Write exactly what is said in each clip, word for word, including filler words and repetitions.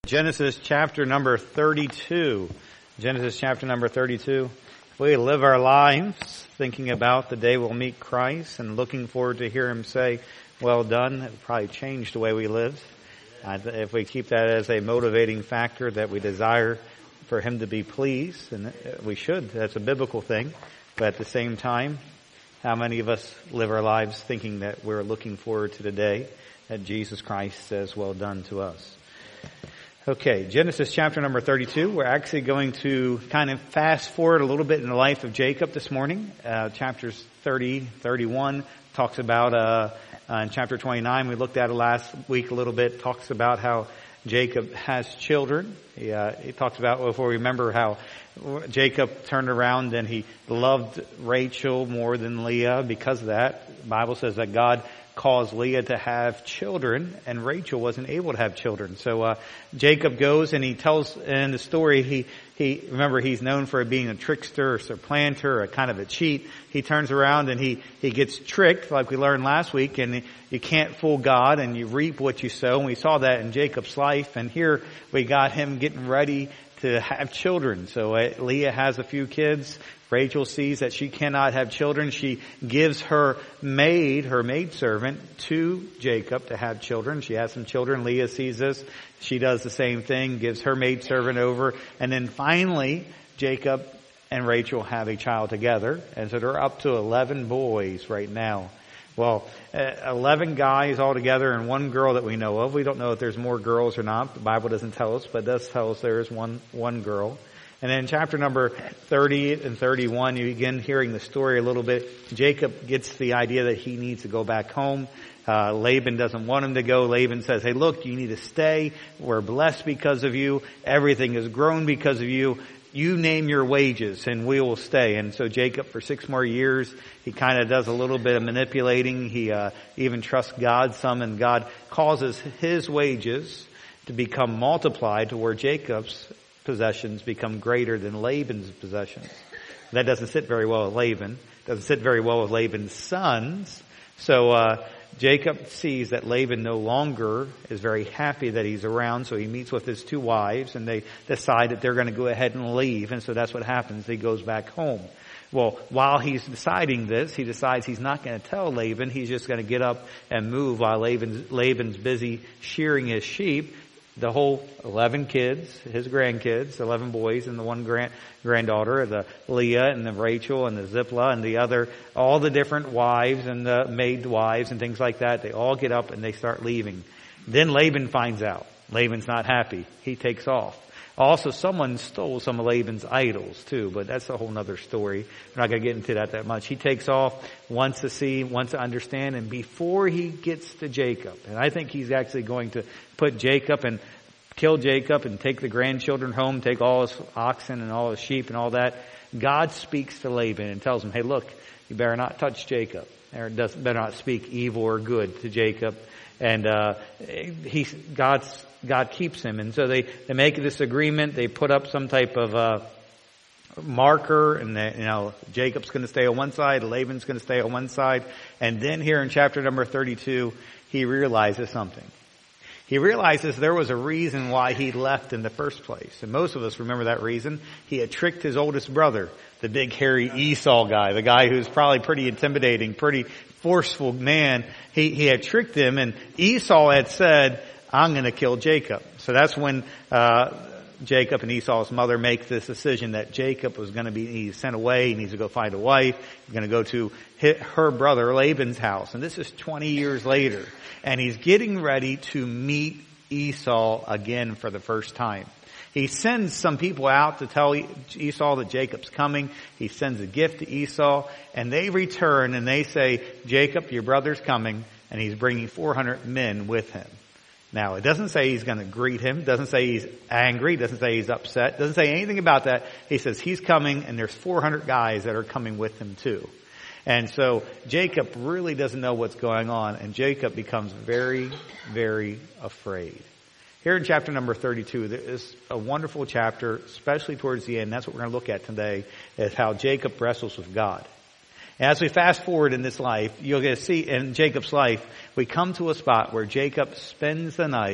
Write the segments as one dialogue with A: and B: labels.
A: Genesis chapter number thirty-two. Genesis chapter number thirty-two. We live our lives thinking about the day we'll meet Christ and looking forward to hear Him say, well done. It'll probably change the way we live. Uh, if we keep that as a motivating factor that we desire for Him to be pleased, and we should. That's a biblical thing. But at the same time, how many of us live our lives thinking that we're looking forward to the day that Jesus Christ says, well done to us? Okay, Genesis chapter number thirty-two. We're actually going to kind of fast forward a little bit in the life of Jacob this morning. Uh, chapters thirty, thirty-one talks about, uh, uh, in chapter twenty-nine, we looked at it last week a little bit, talks about how Jacob has children. He, uh, he talks about, if we remember, how Jacob turned around and he loved Rachel more than Leah. Because of that, the Bible says that God caused Leah to have children, and Rachel wasn't able to have children. So uh Jacob goes and he tells in the story, he he remember he's known for being a trickster, or supplanter, or kind of a cheat. He turns around and he he gets tricked, like we learned last week, and you can't fool God, and you reap what you sow. And we saw that in Jacob's life, and here we got him getting ready to have children. So uh, Leah has a few kids. Rachel sees that she cannot have children. She gives her maid, her maidservant, to Jacob to have children. She has some children. Leah sees this. She does the same thing, gives her maidservant over. And then finally, Jacob and Rachel have a child together. And so they're up to eleven boys right now. Well, uh, eleven guys altogether and one girl that we know of. We don't know if there's more girls or not. The Bible doesn't tell us, but it does tell us there is one, one girl. And then chapter number thirty and thirty-one, you begin hearing the story a little bit. Jacob gets the idea that he needs to go back home. Uh, Laban doesn't want him to go. Laban says, hey, look, you need to stay. We're blessed because of you. Everything has grown because of you. You name your wages and we will stay. And so Jacob, for six more years, he kind of does a little bit of manipulating. He uh, even trusts God some, and God causes his wages to become multiplied to where Jacob's possessions become greater than Laban's possessions. That doesn't sit very well with Laban. Doesn't sit very well with Laban's sons. So uh Jacob sees that Laban no longer is very happy that he's around, so he meets with his two wives, and they decide that they're going to go ahead and leave. And so that's what happens. He goes back home. Well, while he's deciding this, he decides he's not going to tell Laban. He's just going to get up and move while Laban's, Laban's busy shearing his sheep. The whole eleven kids, his grandkids, eleven boys and the one grand, granddaughter, the Leah and the Rachel and the Ziplah and the other, all the different wives and the maid wives and things like that, they all get up and they start leaving. Then Laban finds out. Laban's not happy. He takes off. Also, someone stole some of Laban's idols too, but that's a whole other story. We're not going to get into that that much. He takes off, wants to see, wants to understand, and before he gets to Jacob, and I think he's actually going to put Jacob and kill Jacob and take the grandchildren home, take all his oxen and all his sheep and all that, God speaks to Laban and tells him, hey, look, you better not touch Jacob. Or does, better not speak evil or good to Jacob. And uh he, God's, God keeps him. And so they, they make this agreement. They put up some type of uh marker, and they, you know, Jacob's going to stay on one side, Laban's going to stay on one side. And then here in chapter number thirty-two, he realizes something. He realizes there was a reason why he left in the first place. And most of us remember that reason. He had tricked his oldest brother, the big hairy Esau guy, the guy who's probably pretty intimidating, pretty forceful man. He, he had tricked him, and Esau had said, I'm going to kill Jacob. So that's when uh Jacob and Esau's mother make this decision that Jacob was going to be he's sent away. He needs to go find a wife. He's going to go to her brother Laban's house. And this is twenty years later. And he's getting ready to meet Esau again for the first time. He sends some people out to tell Esau that Jacob's coming. He sends a gift to Esau, and they return and they say, Jacob, your brother's coming, and he's bringing four hundred men with him. Now, it doesn't say he's going to greet him. It doesn't say he's angry. It doesn't say he's upset. It doesn't say anything about that. He says he's coming, and there's four hundred guys that are coming with him too. And so Jacob really doesn't know what's going on, and Jacob becomes very, very afraid. Here in chapter number thirty-two, there is a wonderful chapter, especially towards the end. That's what we're going to look at today, is how Jacob wrestles with God. And as we fast forward in this life, you'll get to see in Jacob's life, we come to a spot where Jacob spends the night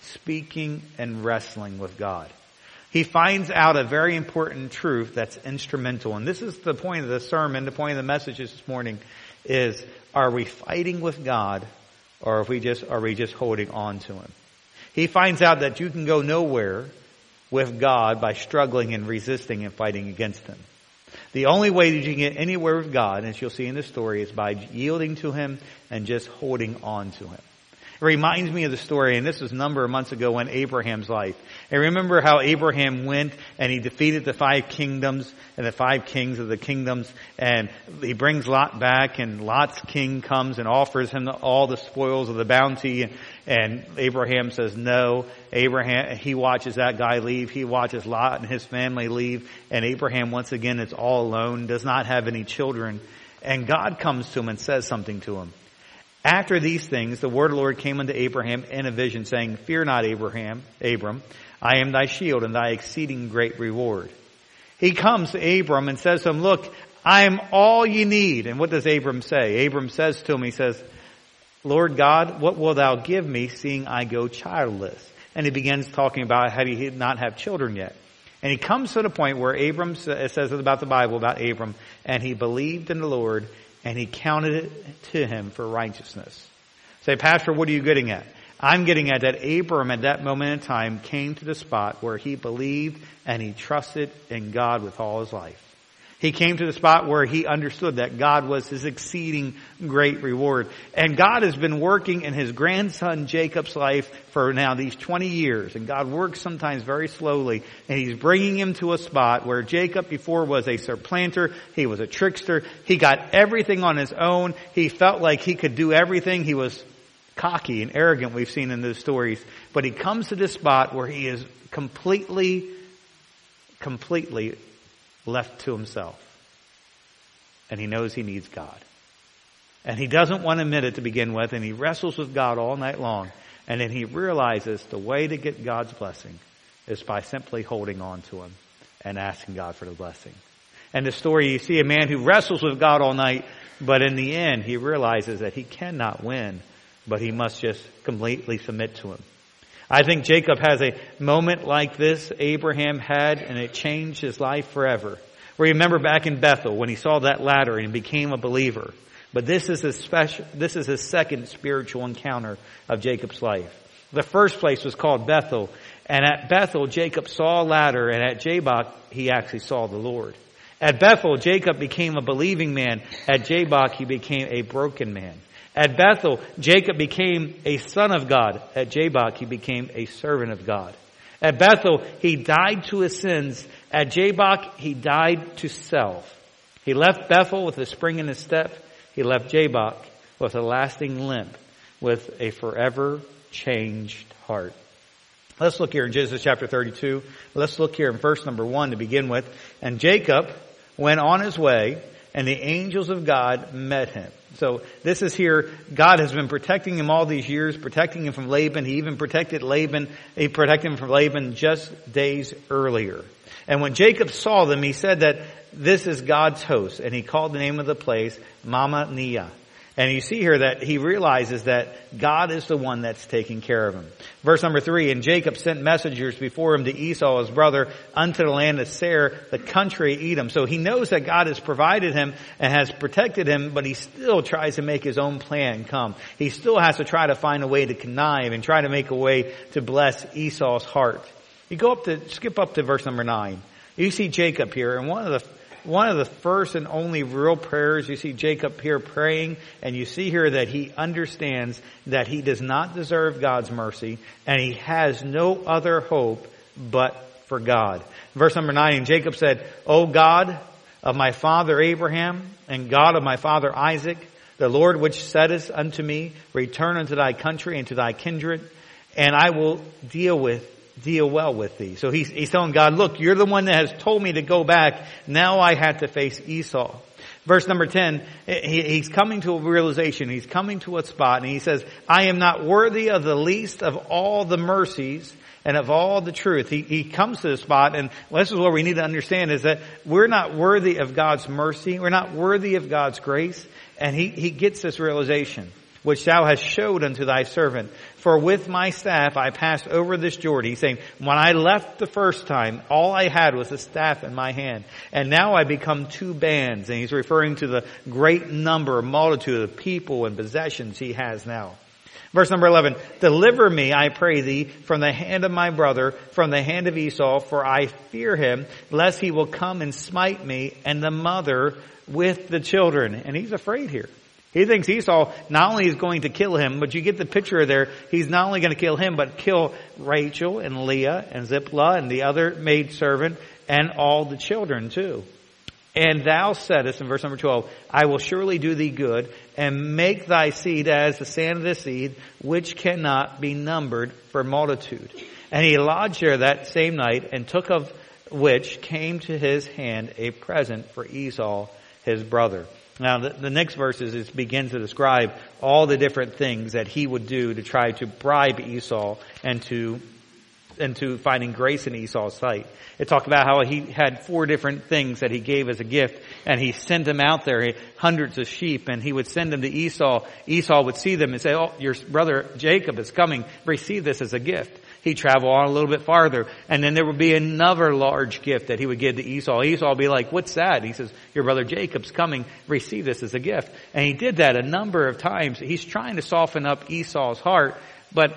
A: speaking and wrestling with God. He finds out a very important truth that's instrumental. And this is the point of the sermon, the point of the message this morning is, are we fighting with God, or are we just, are we just holding on to Him? He finds out that you can go nowhere with God by struggling and resisting and fighting against Him. The only way that you can get anywhere with God, as you'll see in the story, is by yielding to Him and just holding on to Him. It reminds me of the story, and this was a number of months ago in Abraham's life. And remember how Abraham went and he defeated the five kingdoms and the five kings of the kingdoms, and he brings Lot back, and Lot's king comes and offers him all the spoils of the bounty, and, and Abraham says no. Abraham, he watches that guy leave. He watches Lot and his family leave, and Abraham once again is all alone, does not have any children, and God comes to him and says something to him. After these things, the word of the Lord came unto Abraham in a vision, saying, Fear not, Abraham, Abram, I am thy shield and thy exceeding great reward. He comes to Abram and says to him, Look, I am all you need. And what does Abram say? Abram says to him, he says, Lord God, what wilt thou give me, seeing I go childless? And he begins talking about how he did not have children yet. And he comes to the point where Abram, it says about the Bible, about Abram, and he believed in the Lord, and he counted it to him for righteousness. Say, Pastor, what are you getting at? I'm getting at that Abram at that moment in time came to the spot where he believed and he trusted in God with all his life. He came to the spot where he understood that God was his exceeding great reward. And God has been working in his grandson Jacob's life for now these twenty years. And God works sometimes very slowly. And he's bringing him to a spot where Jacob before was a supplanter. He was a trickster. He got everything on his own. He felt like he could do everything. He was cocky and arrogant, we've seen in those stories. But he comes to this spot where he is completely, completely left to himself. And he knows he needs God. And he doesn't want to admit it to begin with, and he wrestles with God all night long. And then he realizes the way to get God's blessing is by simply holding on to Him and asking God for the blessing. And the story, you see a man who wrestles with God all night, but in the end he realizes that he cannot win, but he must just completely submit to Him. I think Jacob has a moment like this Abraham had, and it changed his life forever. Remember back in Bethel when he saw that ladder and became a believer. But this is his special, this is his second spiritual encounter of Jacob's life. The first place was called Bethel, and at Bethel Jacob saw a ladder, and at Jabbok he actually saw the Lord. At Bethel Jacob became a believing man. At Jabbok he became a broken man. At Bethel, Jacob became a son of God. At Jabbok, he became a servant of God. At Bethel, he died to his sins. At Jabbok, he died to self. He left Bethel with a spring in his step. He left Jabbok with a lasting limp, with a forever changed heart. Let's look here in Genesis chapter thirty-two. Let's look here in verse number one to begin with. And Jacob went on his way, and the angels of God met him. So this is here, God has been protecting him all these years, protecting him from Laban. He even protected Laban, he protected him from Laban just days earlier. And when Jacob saw them, he said that this is God's host. And he called the name of the place Mamre. And you see here that he realizes that God is the one that's taking care of him. Verse number three, and Jacob sent messengers before him to Esau, his brother, unto the land of Seir, the country of Edom. So he knows that God has provided him and has protected him, but he still tries to make his own plan come. He still has to try to find a way to connive and try to make a way to bless Esau's heart. You go up to, skip up to verse number nine. You see Jacob here, and one of the One of the first and only real prayers, you see Jacob here praying, and you see here that he understands that he does not deserve God's mercy, and he has no other hope but for God. Verse number nine, and Jacob said, O God of my father Abraham, and God of my father Isaac, the Lord which saidest unto me, return unto thy country and to thy kindred, and I will deal with deal well with thee. So he's, he's telling God, look, you're the one that has told me to go back. Now I have to face Esau. Verse number ten, he, he's coming to a realization. He's coming to a spot, and he says, I am not worthy of the least of all the mercies and of all the truth. He, he comes to the spot, and this is what we need to understand, is that we're not worthy of God's mercy. We're not worthy of God's grace. And he, he gets this realization. which thou hast showed unto thy servant. For with my staff I passed over this Jordan. He's saying, when I left the first time, all I had was a staff in my hand. And now I become two bands. And he's referring to the great number, multitude of people and possessions he has now. Verse number eleven, deliver me, I pray thee, from the hand of my brother, from the hand of Esau, for I fear him, lest he will come and smite me and the mother with the children. And he's afraid here. He thinks Esau not only is going to kill him, but you get the picture there, he's not only going to kill him, but kill Rachel and Leah and Zipporah and the other maidservant and all the children too. And thou saidest in verse number twelve, I will surely do thee good and make thy seed as the sand of the sea, which cannot be numbered for multitude. And he lodged there that same night and took of which came to his hand a present for Esau, his brother. Now the, the next verses is begins to describe all the different things that he would do to try to bribe Esau and to and to finding grace in Esau's sight. It talked about how he had four different things that he gave as a gift, and he sent them out there, hundreds of sheep, and he would send them to Esau. Esau would see them and say, oh, your brother Jacob is coming. Receive this as a gift. He'd travel on a little bit farther, and then there would be another large gift that he would give to Esau. Esau would be like, what's that? And he says, your brother Jacob's coming. Receive this as a gift. And he did that a number of times. He's trying to soften up Esau's heart, but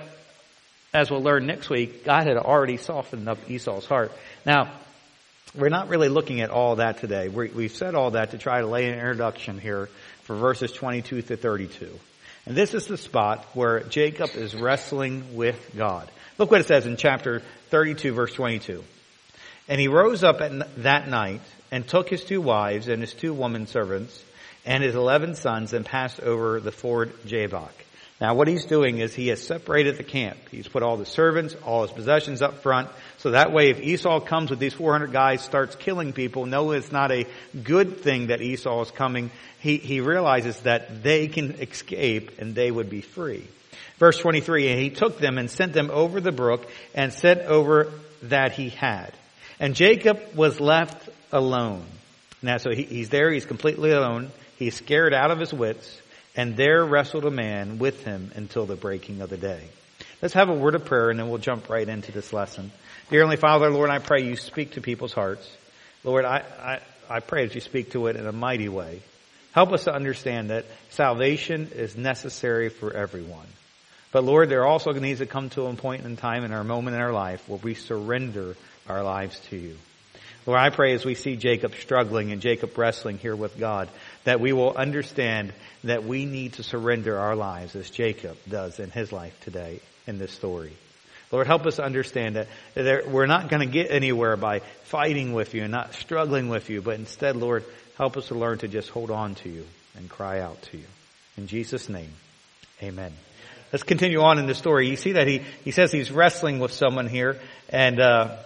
A: as we'll learn next week, God had already softened up Esau's heart. Now, we're not really looking at all that today. We're, we've said all that to try to lay an introduction here for verses twenty-two to thirty-two. And this is the spot where Jacob is wrestling with God. Look what it says in chapter thirty-two, verse twenty-two. And he rose up at that night and took his two wives and his two woman servants and his eleven sons and passed over the ford Jabbok. Now what he's doing is he has separated the camp. He's put all the servants, all his possessions up front. So that way if Esau comes with these four hundred guys, starts killing people, no, it's not a good thing that Esau is coming. He, he realizes that they can escape and they would be free. Verse twenty-three, and he took them and sent them over the brook and sent over that he had. And Jacob was left alone. Now so he, he's there, he's completely alone. He's scared out of his wits. And there wrestled a man with him until the breaking of the day. Let's have a word of prayer and then we'll jump right into this lesson. Dear Heavenly Father, Lord, I pray you speak to people's hearts. Lord, I, I, I pray that you speak to it in a mighty way. Help us to understand that salvation is necessary for everyone. But Lord, there also needs to come to a point in time in our moment in our life where we surrender our lives to you. Lord, I pray as we see Jacob struggling and Jacob wrestling here with God, that we will understand that we need to surrender our lives as Jacob does in his life today in this story. Lord, help us understand that there, we're not going to get anywhere by fighting with you and not struggling with you, but instead, Lord, help us to learn to just hold on to you and cry out to you. In Jesus' name, amen. Let's continue on in the story. You see that he, he says he's wrestling with someone here, and uh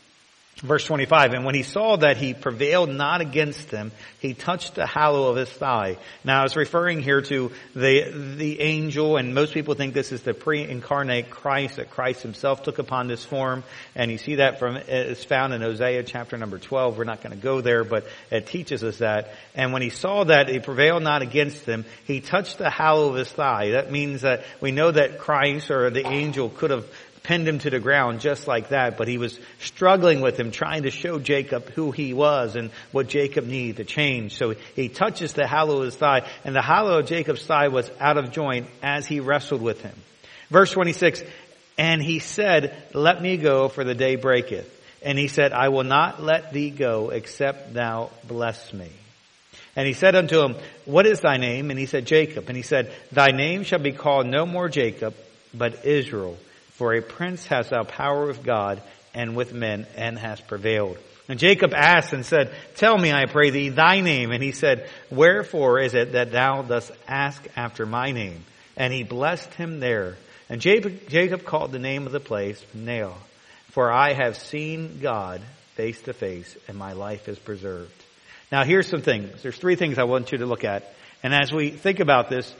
A: verse twenty-five, and when he saw that he prevailed not against him, he touched the hollow of his thigh. Now, it's referring here to the the angel, and most people think this is the pre-incarnate Christ, that Christ himself took upon this form. And you see that from it's found in Hosea chapter number twelve. We're not going to go there, but it teaches us that. And when he saw that he prevailed not against him, he touched the hollow of his thigh. That means that we know that Christ or the angel could have pinned him to the ground just like that, but he was struggling with him, trying to show Jacob who he was and what Jacob needed to change. So he touches the hollow of his thigh, and the hollow of Jacob's thigh was out of joint as he wrestled with him. Verse twenty-six, and he said, let me go, for the day breaketh. And he said, I will not let thee go, except thou bless me. And he said unto him, what is thy name? And he said, Jacob. And he said, thy name shall be called no more Jacob, but Israel. For a prince hast thou power with God and with men, and hast prevailed. And Jacob asked and said, tell me, I pray thee, thy name. And he said, wherefore is it that thou dost ask after my name? And he blessed him there. And Jacob, Jacob called the name of the place Nael, for I have seen God face to face, and my life is preserved. Now here's some things. There's three things I want you to look at. And as we think about this,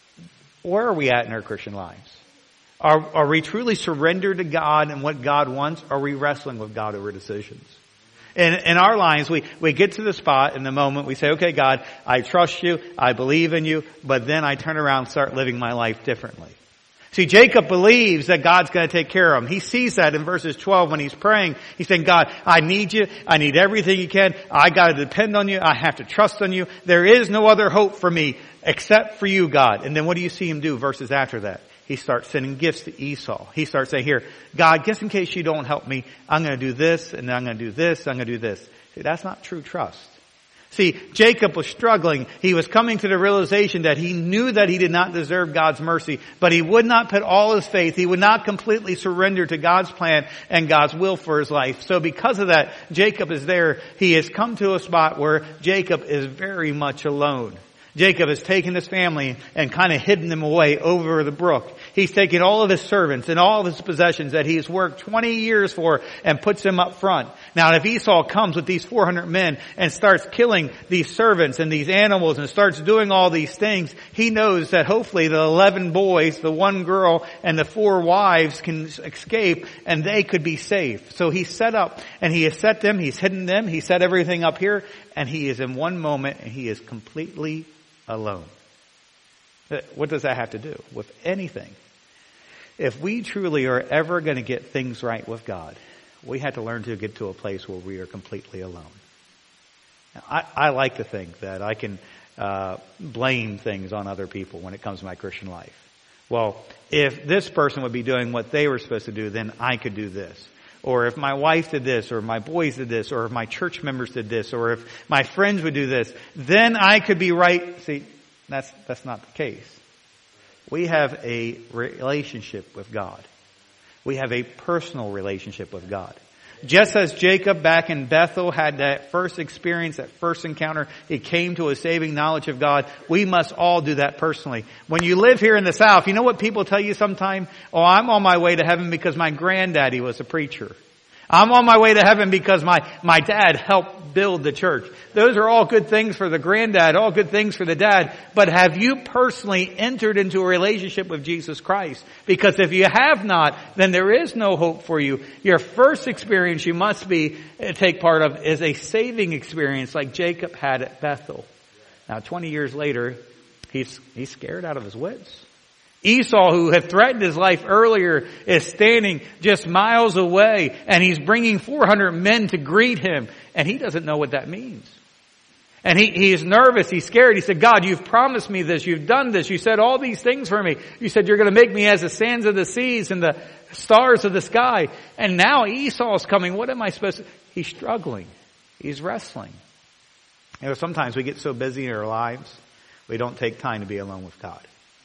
A: where are we at in our Christian lives? Are, are we truly surrendered to God and what God wants? Or are we wrestling with God over decisions? In, in our lives, we, we get to the spot in the moment, we say, okay, God, I trust you, I believe in you, but then I turn around and start living my life differently. See, Jacob believes that God's going to take care of him. He sees that in verses twelve when he's praying. He's saying, God, I need you. I need everything you can. I got to depend on you. I have to trust on you. There is no other hope for me except for you, God. And then what do you see him do verses after that? He starts sending gifts to Esau. He starts saying, here, God, just in case you don't help me, I'm going to do this, and then I'm going to do this, I'm going to do this. See, that's not true trust. See, Jacob was struggling. He was coming to the realization that he knew that he did not deserve God's mercy, but he would not put all his faith. He would not completely surrender to God's plan and God's will for his life. So because of that, Jacob is there. He has come to a spot where Jacob is very much alone. Jacob has taken his family and kind of hidden them away over the brook. He's taken all of his servants and all of his possessions that he's worked twenty years for and puts them up front. Now, if Esau comes with these four hundred men and starts killing these servants and these animals and starts doing all these things, he knows that hopefully the eleven boys, the one girl, and the four wives can escape and they could be safe. So he's set up and he has set them, he's hidden them, he set everything up here, and he is in one moment and he is completely alone. What does that have to do with anything? If we truly are ever going to get things right with God, we have to learn to get to a place where we are completely alone. Now, I, I like to think that I can uh, blame things on other people when it comes to my Christian life. Well, if this person would be doing what they were supposed to do, then I could do this. Or if my wife did this, or my boys did this, or if my church members did this, or if my friends would do this, then I could be right. See, that's, that's not the case. We have a relationship with God. We have a personal relationship with God. Just as Jacob back in Bethel had that first experience, that first encounter, he came to a saving knowledge of God, we must all do that personally. When you live here in the South, you know what people tell you sometimes? Oh, I'm on my way to heaven because my granddaddy was a preacher. I'm on my way to heaven because my, my dad helped build the church. Those are all good things for the granddad, all good things for the dad. But have you personally entered into a relationship with Jesus Christ? Because if you have not, then there is no hope for you. Your first experience you must be take part of is a saving experience like Jacob had at Bethel. Now, twenty years later, he's, he's scared out of his wits. Esau, who had threatened his life earlier, is standing just miles away, and he's bringing four hundred men to greet him, and he doesn't know what that means. And he, he is nervous, he's scared. He said, God, you've promised me this, you've done this, you said all these things for me. You said you're going to make me as the sands of the seas and the stars of the sky. And now Esau's coming, what am I supposed to... He's struggling. He's wrestling. You know, sometimes we get so busy in our lives, we don't take time to be alone with God.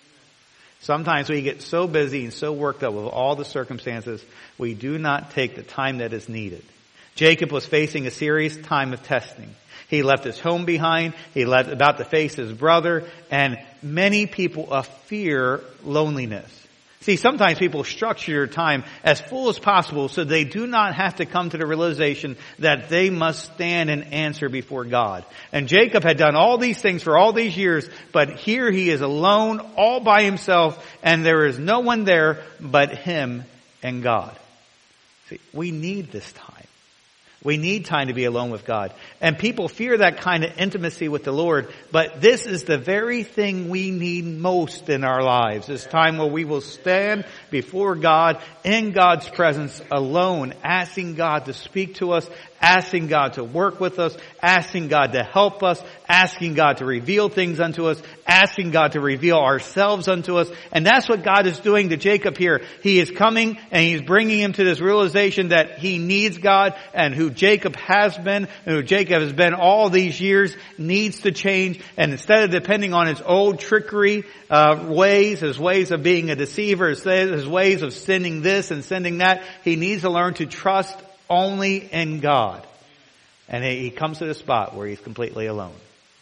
A: Sometimes we get so busy and so worked up with all the circumstances, we do not take the time that is needed. Jacob was facing a serious time of testing. He left his home behind. He left about to face his brother, and many people uh, fear loneliness. See, sometimes people structure your time as full as possible so they do not have to come to the realization that they must stand and answer before God. And Jacob had done all these things for all these years, but here he is alone, all by himself, and there is no one there but him and God. See, we need this time. We need time to be alone with God. And people fear that kind of intimacy with the Lord, but this is the very thing we need most in our lives. This time where we will stand before God in God's presence alone, asking God to speak to us, asking God to work with us, asking God to help us, asking God to reveal things unto us, asking God to reveal ourselves unto us. And that's what God is doing to Jacob here. He is coming and he's bringing him to this realization that he needs God, and who Jacob has been, and who Jacob has been all these years, needs to change. And instead of depending on his old trickery uh, ways, his ways of being a deceiver, his, his ways of sending this and sending that, he needs to learn to trust only in God. And he comes to the spot where he's completely alone.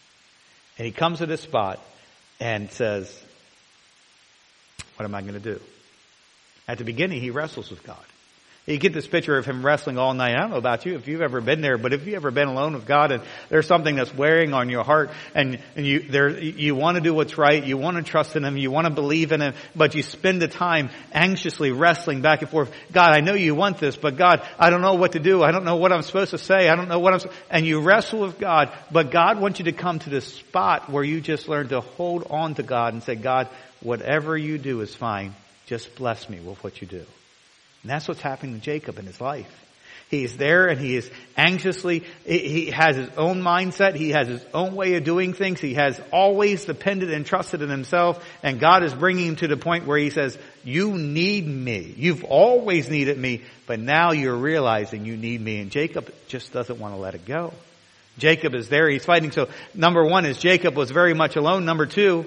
A: And he comes to this spot and says, what am I going to do? At the beginning, he wrestles with God. You get this picture of him wrestling all night. I don't know about you, if you've ever been there, but if you've ever been alone with God and there's something that's wearing on your heart and, and you, there, you want to do what's right, you want to trust in Him, you want to believe in Him, but you spend the time anxiously wrestling back and forth. God, I know you want this, but God, I don't know what to do. I don't know what I'm supposed to say. I don't know what I'm, and you wrestle with God, but God wants you to come to this spot where you just learn to hold on to God and say, God, whatever you do is fine. Just bless me with what you do. And that's what's happening to Jacob in his life. He's there and he is anxiously, he has his own mindset, he has his own way of doing things, he has always depended and trusted in himself, and God is bringing him to the point where he says, you need me. You've always needed me, but now you're realizing you need me. And Jacob just doesn't want to let it go. Jacob is there, he's fighting. So number one is Jacob was very much alone. Number two,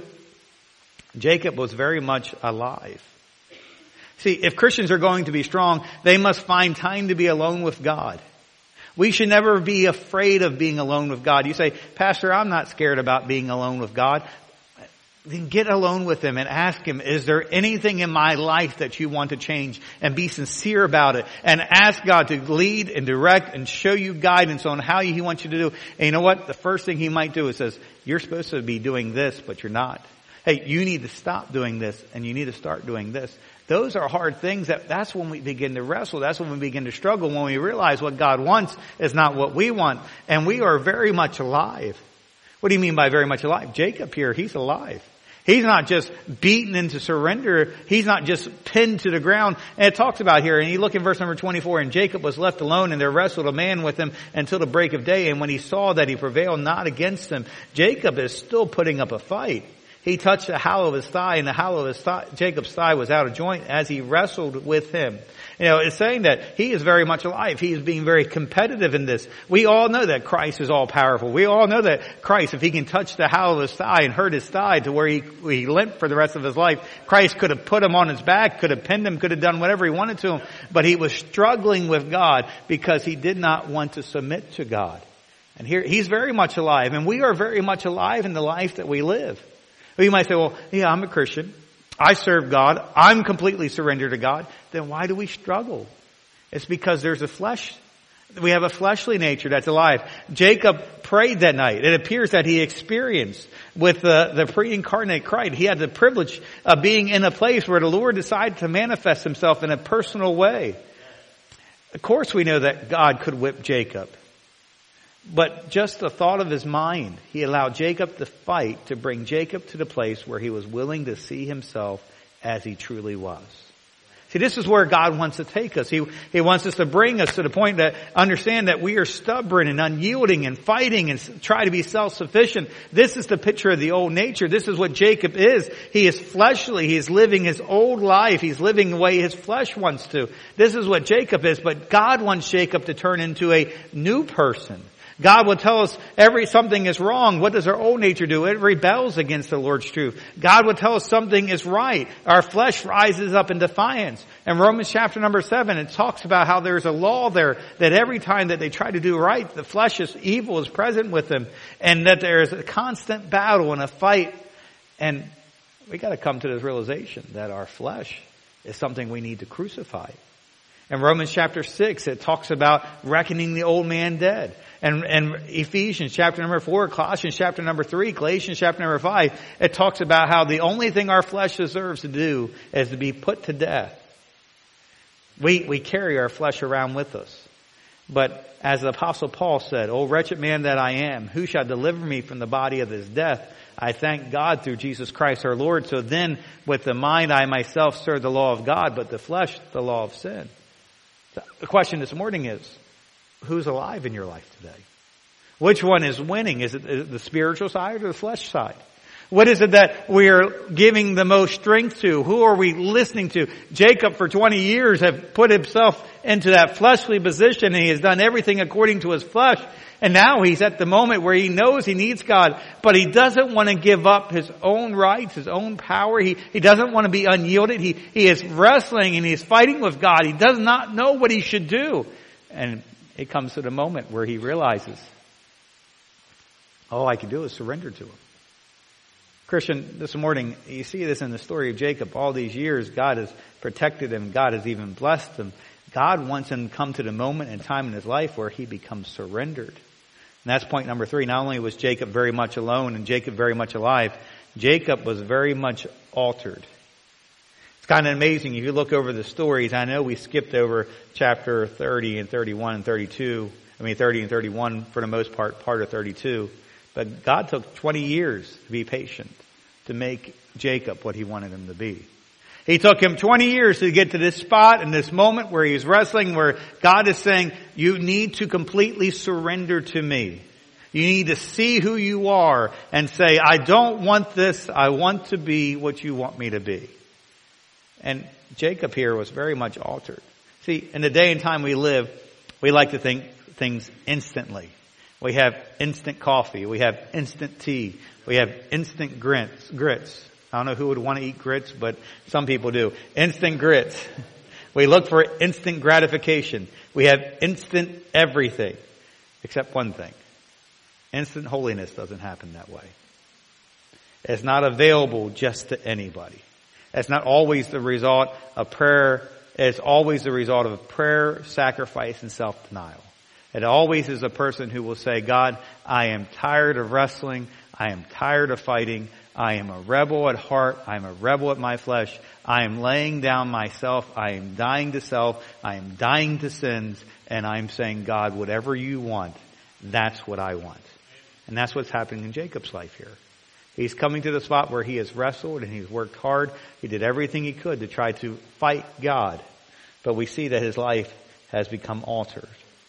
A: Jacob was very much alive. See, if Christians are going to be strong, they must find time to be alone with God. We should never be afraid of being alone with God. You say, Pastor, I'm not scared about being alone with God. Then get alone with Him and ask Him, is there anything in my life that you want to change? And be sincere about it. And ask God to lead and direct and show you guidance on how He wants you to do. And you know what? The first thing He might do is says, you're supposed to be doing this, but you're not. Hey, you need to stop doing this and you need to start doing this. Those are hard things. That that's when we begin to wrestle. That's when we begin to struggle, when we realize what God wants is not what we want. And we are very much alive. What do you mean by very much alive? Jacob here, he's alive. He's not just beaten into surrender. He's not just pinned to the ground. And it talks about here, and you look in verse number twenty-four, and Jacob was left alone, and there wrestled a man with him until the break of day. And when he saw that he prevailed not against him, Jacob is still putting up a fight. He touched the hollow of his thigh, and the hollow of his thigh, Jacob's thigh was out of joint as he wrestled with him. You know, it's saying that he is very much alive. He is being very competitive in this. We all know that Christ is all powerful. We all know that Christ, if He can touch the hollow of his thigh and hurt his thigh to where he, he limped for the rest of his life, Christ could have put him on his back, could have pinned him, could have done whatever He wanted to him. But he was struggling with God because he did not want to submit to God. And here, he's very much alive. And we are very much alive in the life that we live. You might say, well, yeah, I'm a Christian. I serve God. I'm completely surrendered to God. Then why do we struggle? It's because there's a flesh. We have a fleshly nature that's alive. Jacob prayed that night. It appears that he experienced with the, the pre-incarnate Christ. He had the privilege of being in a place where the Lord decided to manifest Himself in a personal way. Of course we know that God could whip Jacob. But just the thought of his mind, He allowed Jacob to fight to bring Jacob to the place where he was willing to see himself as he truly was. See, this is where God wants to take us. He, he wants us to bring us to the point that understand that we are stubborn and unyielding and fighting and try to be self-sufficient. This is the picture of the old nature. This is what Jacob is. He is fleshly. He is living his old life. He's living the way his flesh wants to. This is what Jacob is. But God wants Jacob to turn into a new person. God will tell us every something is wrong. What does our old nature do? It rebels against the Lord's truth. God will tell us something is right. Our flesh rises up in defiance. In Romans chapter number seven, it talks about how there's a law there that every time that they try to do right, the flesh is evil is present with them, and that there is a constant battle and a fight. And we got to come to this realization that our flesh is something we need to crucify. In Romans chapter six, it talks about reckoning the old man dead. And, and Ephesians chapter number four, Colossians chapter number three, Galatians chapter number five, it talks about how the only thing our flesh deserves to do is to be put to death. We, we carry our flesh around with us. But as the Apostle Paul said, O wretched man that I am, who shall deliver me from the body of this death? I thank God through Jesus Christ our Lord. So then with the mind I myself serve the law of God, but the flesh the law of sin. The question this morning is, who's alive in your life today? Which one is winning? Is it the spiritual side or the flesh side? What is it that we are giving the most strength to? Who are we listening to? Jacob for twenty years have put himself into that fleshly position, and he has done everything according to his flesh. And now he's at the moment where he knows he needs God, but he doesn't want to give up his own rights, his own power. He, he doesn't want to be unyielded. He, he is wrestling and he's fighting with God. He does not know what he should do. And it comes to the moment where he realizes, all I can do is surrender to Him. Christian, this morning, you see this in the story of Jacob. All these years, God has protected him. God has even blessed him. God wants him to come to the moment and time in his life where he becomes surrendered. And that's point number three. Not only was Jacob very much alone and Jacob very much alive, Jacob was very much altered. It's kind of amazing. If you look over the stories, I know we skipped over chapter thirty and thirty-one and thirty-two. I mean, thirty and thirty-one for the most part, part of thirty-two. But God took twenty years to be patient to make Jacob what he wanted him to be. He took him twenty years to get to this spot and this moment where he's wrestling, where God is saying, you need to completely surrender to me. You need to see who you are and say, I don't want this. I want to be what you want me to be. And Jacob here was very much altered. See, in the day and time we live, we like to think things instantly. We have instant coffee. We have instant tea. We have instant grits. grits. I don't know who would want to eat grits, but some people do. Instant grits. We look for instant gratification. We have instant everything, except one thing. Instant holiness doesn't happen that way. It's not available just to anybody. It's not always the result of prayer. It's always the result of prayer, sacrifice, and self-denial. It always is a person who will say, God, I am tired of wrestling. I am tired of fighting. I am a rebel at heart. I am a rebel at my flesh. I am laying down myself. I am dying to self. I am dying to sins. And I'm saying, God, whatever you want, that's what I want. And that's what's happening in Jacob's life here. He's coming to the spot where he has wrestled and he's worked hard. He did everything he could to try to fight God. But we see that his life has become altered.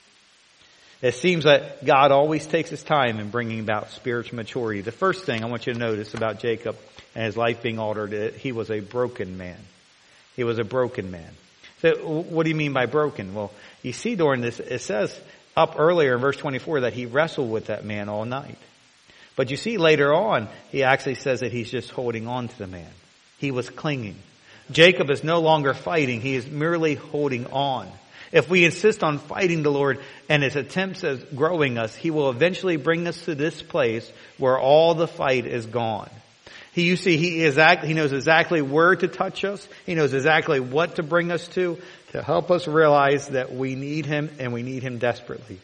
A: It seems that God always takes his time in bringing about spiritual maturity. The first thing I want you to notice about Jacob and his life being altered, he was a broken man. He was a broken man. So what do you mean by broken? Well, you see during this, it says up earlier in verse twenty-four that he wrestled with that man all night. But you see later on, he actually says that he's just holding on to the man. He was clinging. Jacob is no longer fighting. He is merely holding on. If we insist on fighting the Lord and his attempts at growing us, he will eventually bring us to this place where all the fight is gone. He, you see, he is act, he knows exactly where to touch us. He knows exactly what to bring us to, to help us realize that we need him and we need him desperately.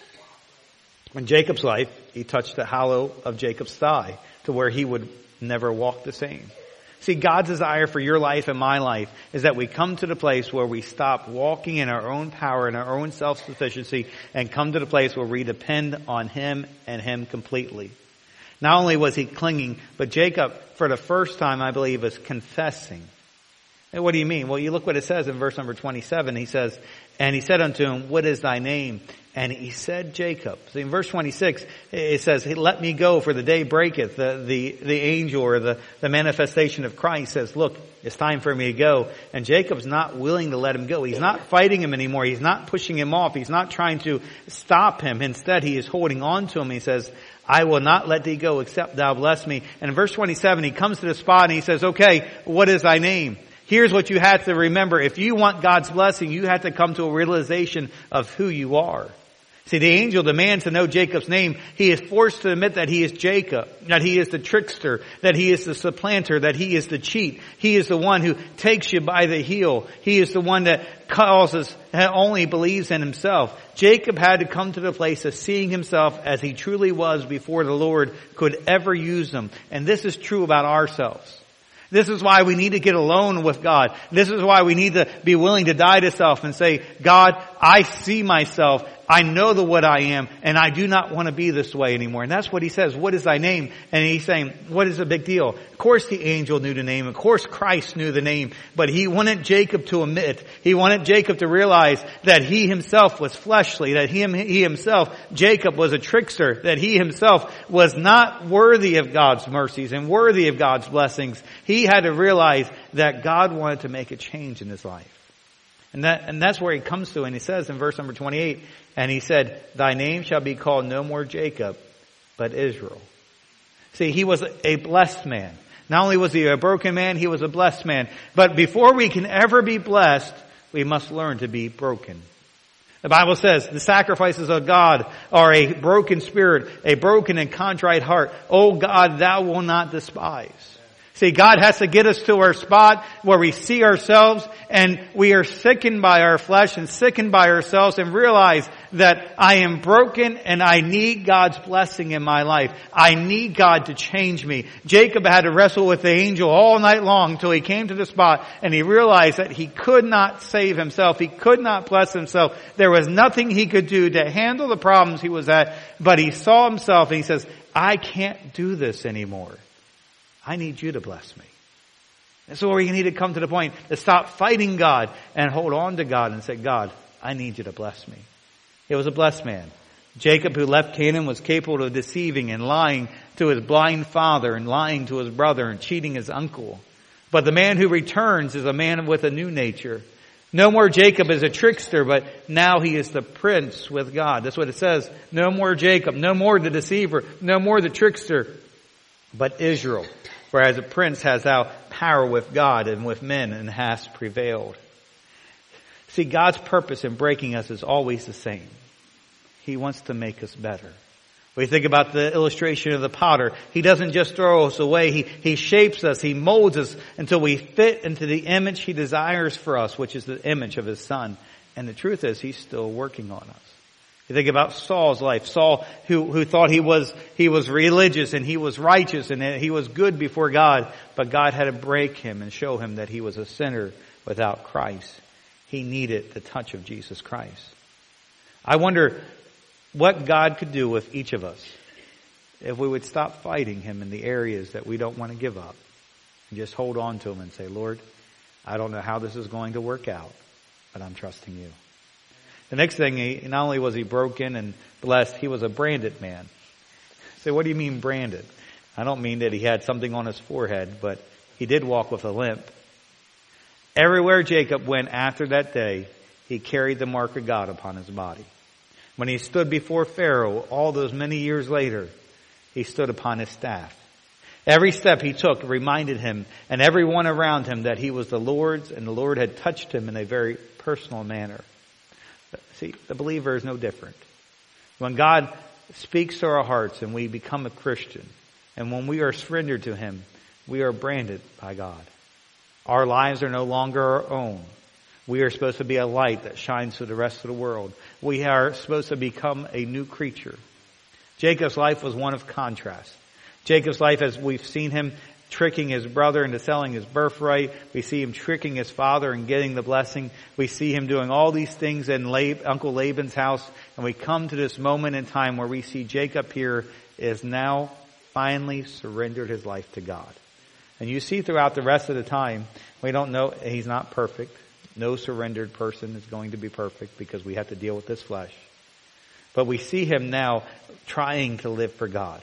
A: In Jacob's life, he touched the hollow of Jacob's thigh to where he would never walk the same. See, God's desire for your life and my life is that we come to the place where we stop walking in our own power and our own self-sufficiency and come to the place where we depend on him and him completely. Not only was he clinging, but Jacob, for the first time, I believe, is confessing. And what do you mean? Well, you look what it says in verse number twenty-seven. He says, and he said unto him, what is thy name? And he said, Jacob. See, in verse twenty-six, it says, hey, let me go, for the day breaketh. The, the, the angel or the, the manifestation of Christ says, look, it's time for me to go. And Jacob's not willing to let him go. He's not fighting him anymore. He's not pushing him off. He's not trying to stop him. Instead, he is holding on to him. He says, I will not let thee go except thou bless me. And in verse twenty-seven, he comes to the spot and he says, okay, what is thy name? Here's what you have to remember. If you want God's blessing, you have to come to a realization of who you are. See, the angel demands to know Jacob's name. He is forced to admit that he is Jacob, that he is the trickster, that he is the supplanter, that he is the cheat. He is the one who takes you by the heel. He is the one that causes, that only believes in himself. Jacob had to come to the place of seeing himself as he truly was before the Lord could ever use him. And this is true about ourselves. This is why we need to get alone with God. This is why we need to be willing to die to self and say, God, I see myself. I know the what I am, and I do not want to be this way anymore. And that's what he says. What is thy name? And he's saying, what is the big deal? Of course the angel knew the name. Of course Christ knew the name. But he wanted Jacob to admit, he wanted Jacob to realize that he himself was fleshly, that he, he himself, Jacob, was a trickster, that he himself was not worthy of God's mercies and worthy of God's blessings. He had to realize that God wanted to make a change in his life. And that, and that's where he comes to, and he says in verse number twenty-eight, and he said, thy name shall be called no more Jacob, but Israel. See, he was a blessed man. Not only was he a broken man, he was a blessed man. But before we can ever be blessed, we must learn to be broken. The Bible says the sacrifices of God are a broken spirit, a broken and contrite heart. Oh God, thou wilt not despise. See, God has to get us to our spot where we see ourselves and we are sickened by our flesh and sickened by ourselves and realize that I am broken and I need God's blessing in my life. I need God to change me. Jacob had to wrestle with the angel all night long until he came to the spot and he realized that he could not save himself. He could not bless himself. There was nothing he could do to handle the problems he was at, but he saw himself and he says, I can't do this anymore. I need you to bless me. And so we need to come to the point to stop fighting God and hold on to God and say, God, I need you to bless me. He was a blessed man. Jacob, who left Canaan, was capable of deceiving and lying to his blind father and lying to his brother and cheating his uncle. But the man who returns is a man with a new nature. No more Jacob is a trickster, but now he is the prince with God. That's what it says. No more Jacob, no more the deceiver, no more the trickster, but Israel. Whereas a prince has thou power with God and with men and has prevailed. See, God's purpose in breaking us is always the same. He wants to make us better. We think about the illustration of the potter. He doesn't just throw us away. He, he shapes us. He molds us until we fit into the image He desires for us, which is the image of His Son. And the truth is, He's still working on us. You think about Saul's life. Saul, who, who thought he was, he was religious and he was righteous and he was good before God, but God had to break him and show him that he was a sinner without Christ. He needed the touch of Jesus Christ. I wonder what God could do with each of us if we would stop fighting Him in the areas that we don't want to give up and just hold on to Him and say, Lord, I don't know how this is going to work out, but I'm trusting You. The next thing, he, not only was he broken and blessed, he was a branded man. So what do you mean branded? I don't mean that he had something on his forehead, but he did walk with a limp. Everywhere Jacob went after that day, he carried the mark of God upon his body. When he stood before Pharaoh all those many years later, he stood upon his staff. Every step he took reminded him and everyone around him that he was the Lord's and the Lord had touched him in a very personal manner. See, the believer is no different. When God speaks to our hearts and we become a Christian, and when we are surrendered to Him, we are branded by God. Our lives are no longer our own. We are supposed to be a light that shines to the rest of the world. We are supposed to become a new creature. Jacob's life was one of contrast. Jacob's life, as we've seen him tricking his brother into selling his birthright. We see him tricking his father and getting the blessing. We see him doing all these things in Lab, Uncle Laban's house. And we come to this moment in time where we see Jacob here is now finally surrendered his life to God. And you see throughout the rest of the time, we don't know, he's not perfect. No surrendered person is going to be perfect because we have to deal with this flesh. But we see him now trying to live for God.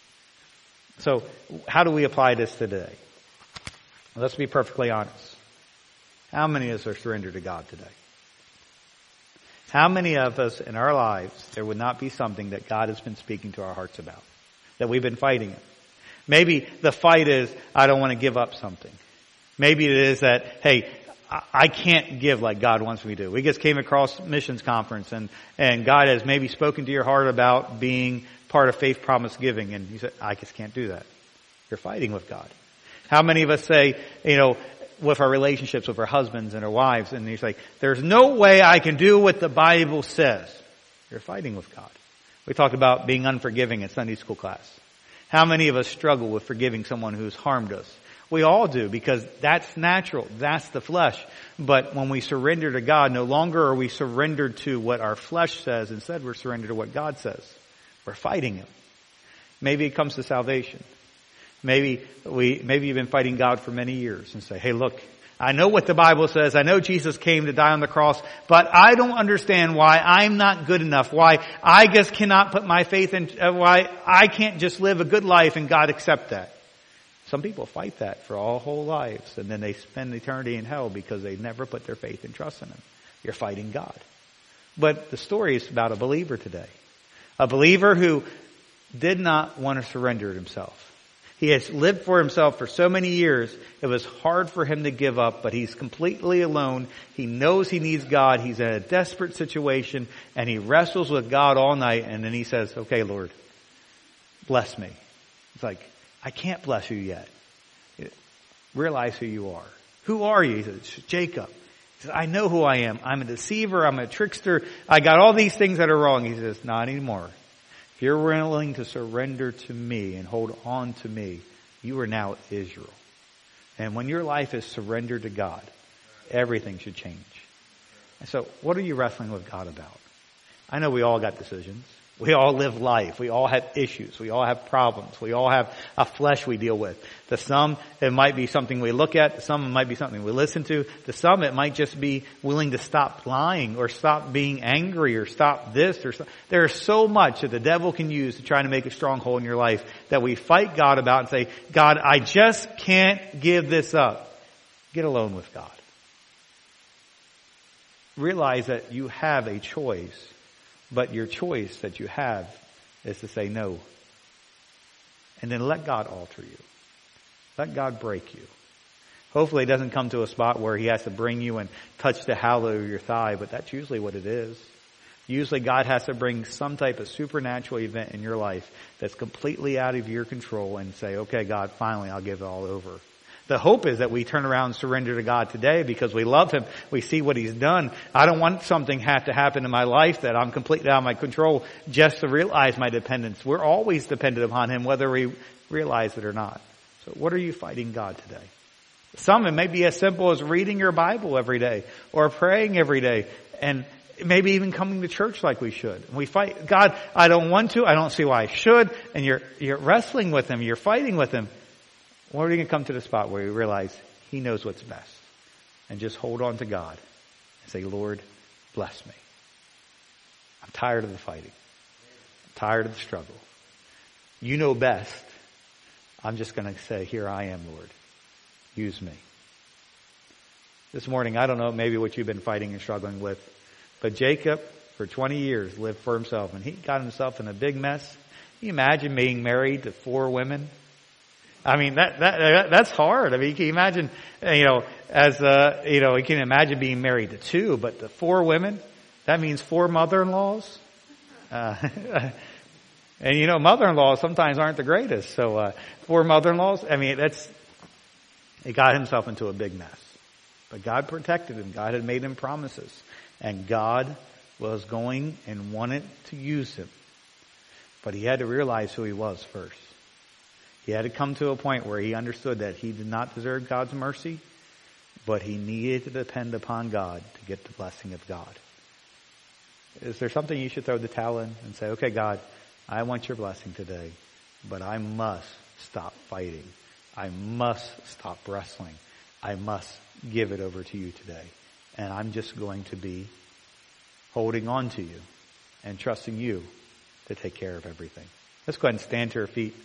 A: So, how do we apply this today? Let's be perfectly honest. How many of us are surrendered to God today? How many of us in our lives, there would not be something that God has been speaking to our hearts about? That we've been fighting it? Maybe the fight is, I don't want to give up something. Maybe it is that, hey, I can't give like God wants me to. We just came across missions conference and, and God has maybe spoken to your heart about being part of Faith Promise Giving, and you said, I just can't do that. You're fighting with God. How many of us say, you know, with our relationships with our husbands and our wives, and you say, there's no way I can do what the Bible says. You're fighting with God. We talked about being unforgiving in Sunday school class. How many of us struggle with forgiving someone who's harmed us? We all do, because that's natural. That's the flesh. But when we surrender to God, no longer are we surrendered to what our flesh says. Instead, we're surrendered to what God says. We're fighting Him. Maybe it comes to salvation. Maybe we, maybe you've been fighting God for many years and say, hey, look, I know what the Bible says. I know Jesus came to die on the cross, but I don't understand why I'm not good enough. Why I just cannot put my faith in, uh, why I can't just live a good life and God accept that. Some people fight that for all whole lives, and then they spend eternity in hell because they never put their faith and trust in Him. You're fighting God. But the story is about a believer today. A believer who did not want to surrender himself. He has lived for himself for so many years, it was hard for him to give up, but he's completely alone. He knows he needs God. He's in a desperate situation, and he wrestles with God all night, and then he says, okay, Lord, bless me. It's like, I can't bless you yet. Realize who you are. Who are you? He says, Jacob. He says, I know who I am. I'm a deceiver. I'm a trickster. I got all these things that are wrong. He says, not anymore. If you're willing to surrender to me and hold on to me, you are now Israel. And when your life is surrendered to God, everything should change. And so, what are you wrestling with God about? I know we all got decisions. We all live life. We all have issues. We all have problems. We all have a flesh we deal with. To some, it might be something we look at. To some, it might be something we listen to. To some, it might just be willing to stop lying or stop being angry or stop this or so. There's so much that the devil can use to try to make a stronghold in your life that we fight God about and say, God, I just can't give this up. Get alone with God. Realize that you have a choice. But your choice that you have is to say no. And then let God alter you. Let God break you. Hopefully it doesn't come to a spot where he has to bring you and touch the hollow of your thigh, but that's usually what it is. Usually God has to bring some type of supernatural event in your life that's completely out of your control and say, okay, God, finally I'll give it all over. The hope is that we turn around and surrender to God today because we love him. We see what he's done. I don't want something have to happen in my life that I'm completely out of my control just to realize my dependence. We're always dependent upon him whether we realize it or not. So what are you fighting God today? Some, it may be as simple as reading your Bible every day or praying every day and maybe even coming to church like we should. And we fight, God, I don't want to. I don't see why I should. And you're, you're wrestling with him. You're fighting with him. When are you going to come to the spot where you realize he knows what's best? And just hold on to God and say, Lord, bless me. I'm tired of the fighting. I'm tired of the struggle. You know best. I'm just going to say, here I am, Lord. Use me. This morning, I don't know maybe what you've been fighting and struggling with, but Jacob, for twenty years, lived for himself, and he got himself in a big mess. Can you imagine being married to four women? I mean, that, that, that's hard. I mean, can you imagine, you know, as, uh, you know, you can imagine being married to two, but to four women, that means four mother-in-laws. Uh, and you know, mother-in-laws sometimes aren't the greatest. So, uh, four mother-in-laws, I mean, that's, he got himself into a big mess. But God protected him. God had made him promises. And God was going and wanted to use him. But he had to realize who he was first. He had to come to a point where he understood that he did not deserve God's mercy, but he needed to depend upon God to get the blessing of God. Is there something you should throw the towel in and say, okay, God, I want your blessing today, but I must stop fighting. I must stop wrestling. I must give it over to you today. And I'm just going to be holding on to you and trusting you to take care of everything. Let's go ahead and stand to our feet.